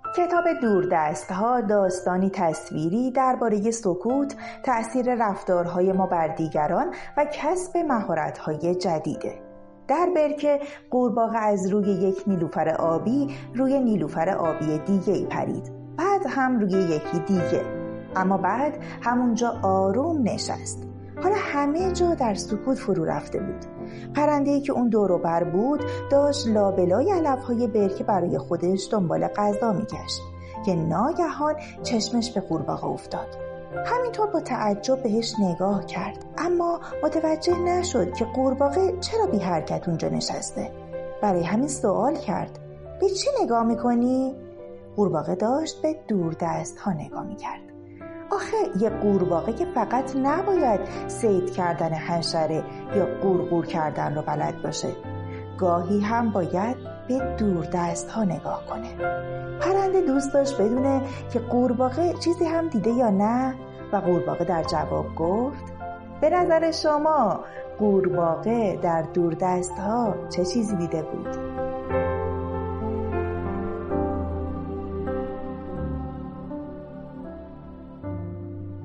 کتاب دوردست‌ها داستانی تصویری درباره سکوت، تأثیر رفتارهای ما بر دیگران و کسب مهارت‌های جدیده. در برکه قورباغه از روی یک نیلوفر آبی روی نیلوفر آبی دیگه‌ای پرید، بعد هم روی یکی دیگه، اما بعد همونجا آروم نشست. حالا همه جا در سکوت فرو رفته بود. پرنده‌ای که اون دور و بر بود داشت لابلای علف‌های برکه برای خودش دنبال غذا می‌گشت که ناگهان چشمش به قورباغه افتاد. همینطور با تعجب بهش نگاه کرد، اما متوجه نشد که قورباغه چرا بی حرکت اونجا نشسته. برای همین سوال کرد: به چی نگاه می‌کنی؟ قورباغه داشت به دوردست‌ها نگاه می‌کرد. آخه یه قورباغه که فقط نباید صید کردن حشره یا قورقور کردن رو بلد باشه، گاهی هم باید به دوردست‌ها نگاه کنه. پرنده دوست داشت بدونه که قورباغه چیزی هم دیده یا نه و قورباغه در جواب گفت: به نظر شما قورباغه در دوردست‌ها چه چیزی دیده بود؟